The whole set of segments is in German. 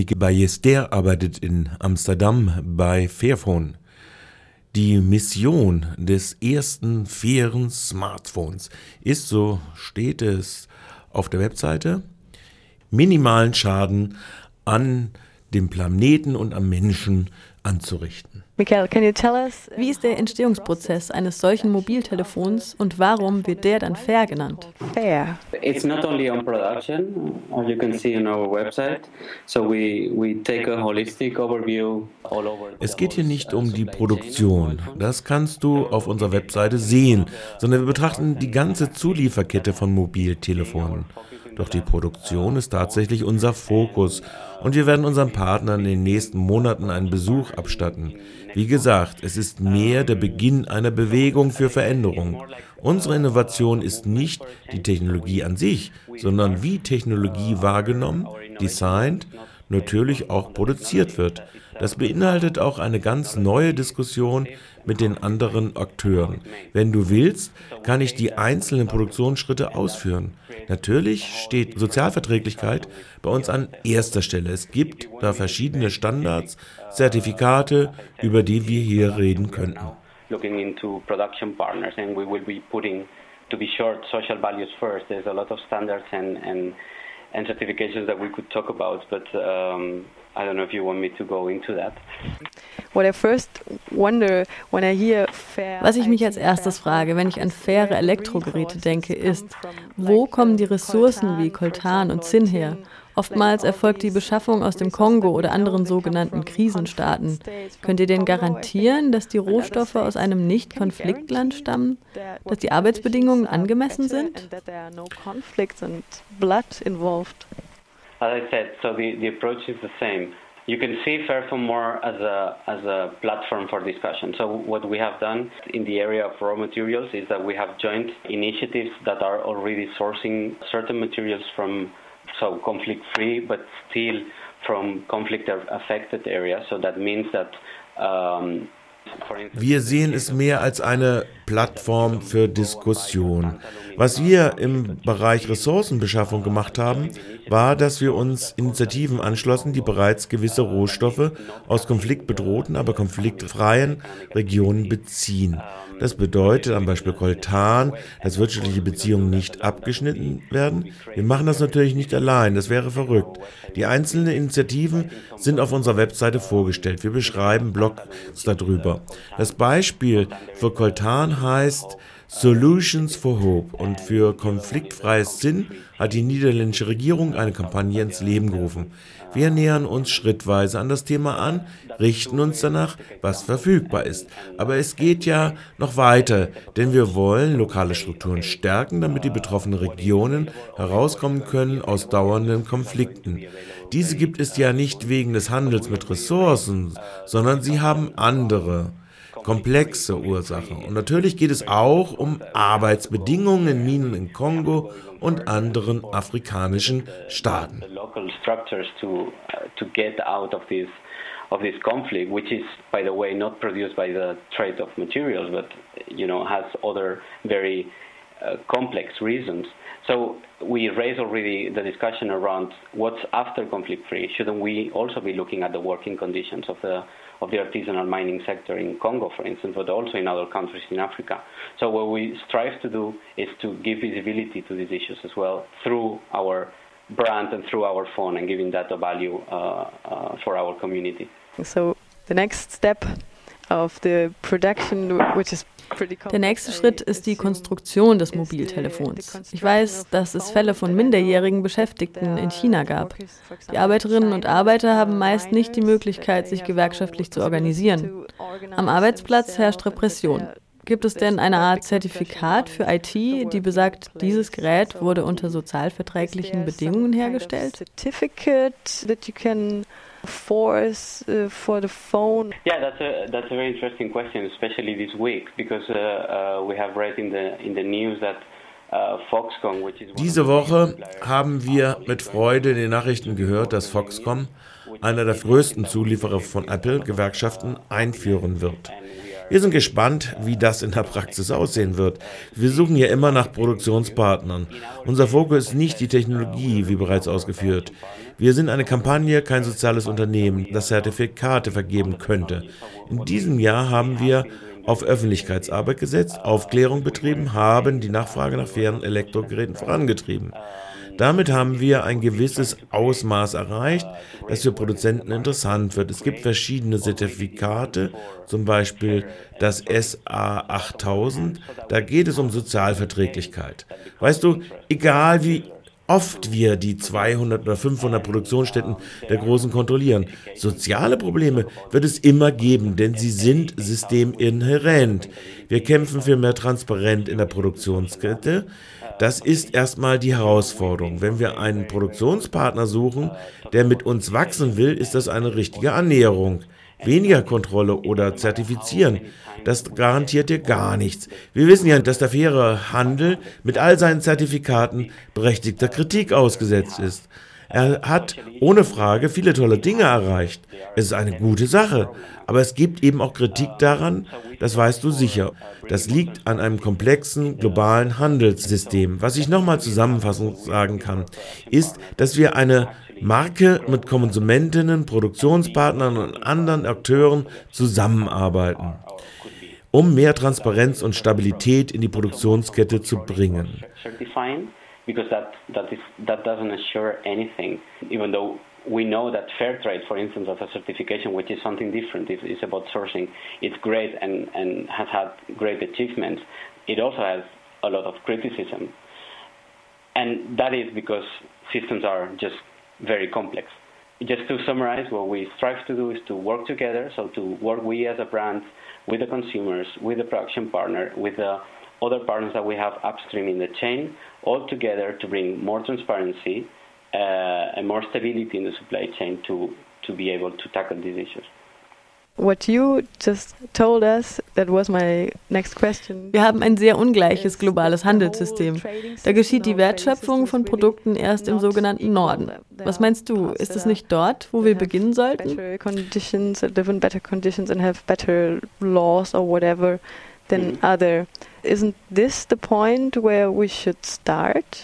Ballester arbeitet in Amsterdam bei Fairphone. Die Mission des ersten fairen Smartphones ist, so steht es auf der Webseite, minimalen Schaden an dem Planeten und am Menschen anzurichten. Michael, can you tell us, wie ist der Entstehungsprozess eines solchen Mobiltelefons und warum wird der dann Fair genannt? Fair. It's not only on production, as you can see on our website. So we take a holistic overview all over. Es geht hier nicht um die Produktion, das kannst du auf unserer Webseite sehen, sondern wir betrachten die ganze Zulieferkette von Mobiltelefonen. Doch die Produktion ist tatsächlich unser Fokus und wir werden unseren Partnern in den nächsten Monaten einen Besuch abstatten. Wie gesagt, es ist mehr der Beginn einer Bewegung für Veränderung. Unsere Innovation ist nicht die Technologie an sich, sondern wie Technologie wahrgenommen, designt, natürlich auch produziert wird. Das beinhaltet auch eine ganz neue Diskussion mit den anderen Akteuren. Wenn du willst, kann ich die einzelnen Produktionsschritte ausführen. Natürlich steht Sozialverträglichkeit bei uns an erster Stelle. Es gibt da verschiedene Standards, Zertifikate, über die wir hier reden könnten. Looking into production partners, and we will be putting, to be short, social values first. There's a lot of standards and certifications that we could talk about, but I don't know if you want me to go into that. Was ich mich als erstes frage, wenn ich an faire Elektrogeräte denke, ist, wo kommen die Ressourcen wie Coltan und Zinn her? Oftmals erfolgt die Beschaffung aus dem Kongo oder anderen sogenannten Krisenstaaten. Könnt ihr denn garantieren, dass die Rohstoffe aus einem Nicht-Konfliktland stammen, dass die Arbeitsbedingungen angemessen sind? As I said, so the approach is the same. You can see Fairphone more as a platform for discussion. So what we have done in the area of raw materials is that we have joint initiatives that are already sourcing certain materials from conflict-free, but still from conflict-affected areas. So that means that wir sehen es mehr als eine Plattform für Diskussion. Was wir im Bereich Ressourcenbeschaffung gemacht haben, war, dass wir uns Initiativen anschlossen, die bereits gewisse Rohstoffe aus konfliktbedrohten, aber konfliktfreien Regionen beziehen. Das bedeutet am Beispiel Coltan, dass wirtschaftliche Beziehungen nicht abgeschnitten werden. Wir machen das natürlich nicht allein, das wäre verrückt. Die einzelnen Initiativen sind auf unserer Webseite vorgestellt. Wir beschreiben Blogs darüber. Das Beispiel für Coltan heißt Solutions for Hope und für konfliktfreies Zinn hat die niederländische Regierung eine Kampagne ins Leben gerufen. Wir nähern uns schrittweise an das Thema an, richten uns danach, was verfügbar ist. Aber es geht ja noch weiter, denn wir wollen lokale Strukturen stärken, damit die betroffenen Regionen herauskommen können aus dauernden Konflikten. Diese gibt es ja nicht wegen des Handels mit Ressourcen, sondern sie haben andere komplexe Ursachen. Und natürlich geht es auch um Arbeitsbedingungen in Minen in Kongo und anderen afrikanischen Staaten. Of this conflict, which is, by the way, not produced by the trade of materials, but has other very complex reasons. So we raised already the discussion around what's after conflict free. Shouldn't we also be looking at the working conditions of the artisanal mining sector in Congo, for instance, but also in other countries in Africa? So what we strive to do is to give visibility to these issues as well through our brand and through our phone, and giving that a value for our community. So the next step of the production, which is der nächste Schritt ist die Konstruktion des Mobiltelefons. Ich weiß, dass es Fälle von minderjährigen Beschäftigten in China gab. Die Arbeiterinnen und Arbeiter haben meist nicht die Möglichkeit, sich gewerkschaftlich zu organisieren. Am Arbeitsplatz herrscht Repression. Gibt es denn eine Art Zertifikat für IT, die besagt, dieses Gerät wurde unter sozialverträglichen Bedingungen hergestellt? Force for the phone? Yeah, that's a very interesting question, especially this week, because we have read in the news that Foxconn, which is diese Woche haben wir mit Freude in den Nachrichten gehört, dass Foxconn, einer der größten Zulieferer von Apple, Gewerkschaften einführen wird. Wir sind gespannt, wie das in der Praxis aussehen wird. Wir suchen ja immer nach Produktionspartnern. Unser Fokus ist nicht die Technologie, wie bereits ausgeführt. Wir sind eine Kampagne, kein soziales Unternehmen, das Zertifikate vergeben könnte. In diesem Jahr haben wir auf Öffentlichkeitsarbeit gesetzt, Aufklärung betrieben, haben die Nachfrage nach fairen Elektrogeräten vorangetrieben. Damit haben wir ein gewisses Ausmaß erreicht, das für Produzenten interessant wird. Es gibt verschiedene Zertifikate, zum Beispiel das SA8000, da geht es um Sozialverträglichkeit. Weißt du, egal wie oft wir die 200 oder 500 Produktionsstätten der Großen kontrollieren, soziale Probleme wird es immer geben, denn sie sind systeminhärent. Wir kämpfen für mehr Transparenz in der Produktionskette. Das ist erstmal die Herausforderung. Wenn wir einen Produktionspartner suchen, der mit uns wachsen will, ist das eine richtige Annäherung. Weniger Kontrolle oder Zertifizieren, das garantiert dir gar nichts. Wir wissen ja, dass der faire Handel mit all seinen Zertifikaten berechtigter Kritik ausgesetzt ist. Er hat ohne Frage viele tolle Dinge erreicht. Es ist eine gute Sache, aber es gibt eben auch Kritik daran, das weißt du sicher. Das liegt an einem komplexen globalen Handelssystem. Was ich nochmal zusammenfassend sagen kann, ist, dass wir eine Marke mit Konsumentinnen, Produktionspartnern und anderen Akteuren zusammenarbeiten, um mehr Transparenz und Stabilität in die Produktionskette zu bringen. Because that doesn't assure anything, even though we know that fair trade, for instance, as a certification, which is something different, is about sourcing, it's great and has had great achievements. It also has a lot of criticism. And that is because systems are just very complex. Just to summarize, what we strive to do is to work together, so to work we as a brand with the consumers, with the production partner, with the other partners that we have upstream in the chain, all together to bring more transparency and more stability in the supply chain to be able to tackle these issues. What you just told us, that was my next question. Wir haben ein sehr ungleiches globales Handelssystem. Da geschieht die Wertschöpfung von Produkten erst im sogenannten Norden. Was meinst du, ist es nicht dort, wo wir beginnen sollten? Conditions, live in better conditions and have better laws or whatever than other. Isn't this the point where we should start?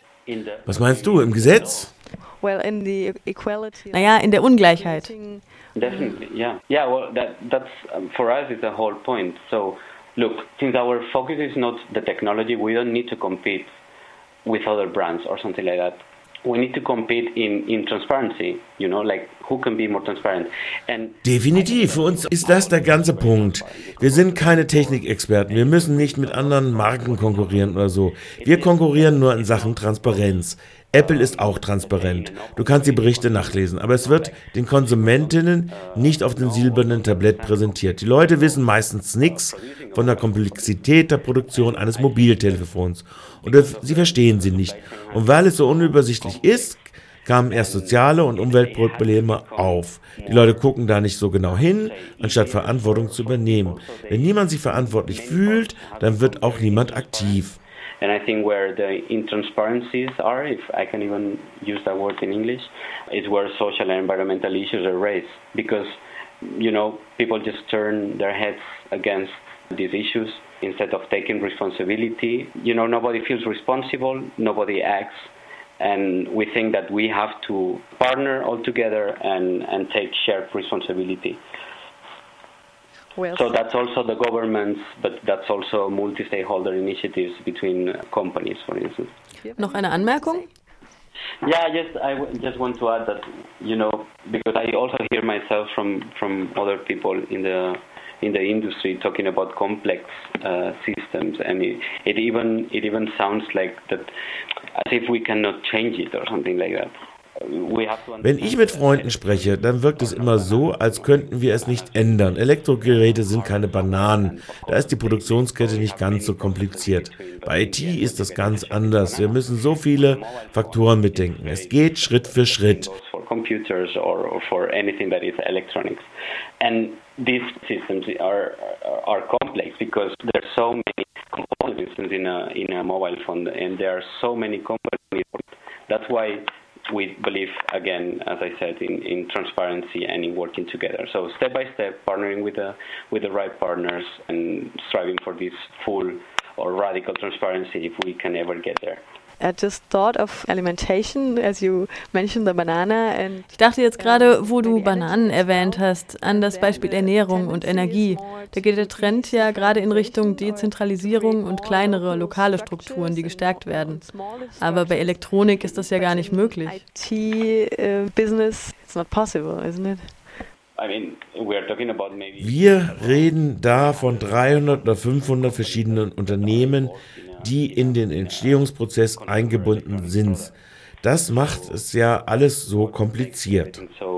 Was meinst du, im Gesetz? Well, in the equality. Naja, in der Ungleichheit. Definitely, yeah. Yeah, well, that's for us is the whole point. So, look, since our focus is not the technology, we don't need to compete with other brands or something like that. We need to compete in transparency, you know, like who can be more transparent. And definitiv, für uns ist das der ganze Punkt. Wir sind keine Technikexperten, wir müssen nicht mit anderen Marken konkurrieren oder so. Wir konkurrieren nur in Sachen Transparenz. Apple ist auch transparent. Du kannst die Berichte nachlesen, aber es wird den Konsumentinnen nicht auf dem silbernen Tablett präsentiert. Die Leute wissen meistens nichts von der Komplexität der Produktion eines Mobiltelefons und sie verstehen sie nicht. Und weil es so unübersichtlich ist, kamen erst soziale und Umweltprobleme auf. Die Leute gucken da nicht so genau hin, anstatt Verantwortung zu übernehmen. Wenn niemand sich verantwortlich fühlt, dann wird auch niemand aktiv. And I think where the intransparencies are, if I can even use that word in English, is where social and environmental issues are raised. Because, you know, people just turn their heads against these issues instead of taking responsibility. You know, nobody feels responsible, nobody acts, and we think that we have to partner all together and take shared responsibility. So that's also the governments, but that's also multi-stakeholder initiatives between companies, for instance. Noch eine Anmerkung? Yeah, I just want to add that, you know, because I also hear myself from other people in the industry talking about complex systems, and it even sounds like that as if we cannot change it or something like that. Wenn ich mit Freunden spreche, dann wirkt es immer so, als könnten wir es nicht ändern. Elektrogeräte sind keine Bananen. Da ist die Produktionskette nicht ganz so kompliziert. Bei IT ist das ganz anders. Wir müssen so viele Faktoren mitdenken. Es geht Schritt für Schritt. Computers or for anything that is electronics. And these systems are complex because there are so many components in a mobile phone and there are so many companies. That's why we believe, again, as I said, in transparency and in working together. So step by step, partnering with the right partners and striving for this full or radical transparency if we can ever get there. I just thought of alimentation, as you mentioned the banana. And ich dachte jetzt gerade, wo du Bananen erwähnt hast, an das Beispiel Ernährung und Energie. Da geht der Trend ja gerade in Richtung Dezentralisierung und kleinere lokale Strukturen, die gestärkt werden. Aber bei Elektronik ist das ja gar nicht möglich. IT-business, it's not possible, isn't it? Wir reden da von 300 oder 500 verschiedenen Unternehmen, die in den Entstehungsprozess eingebunden sind. Das macht es ja alles so kompliziert.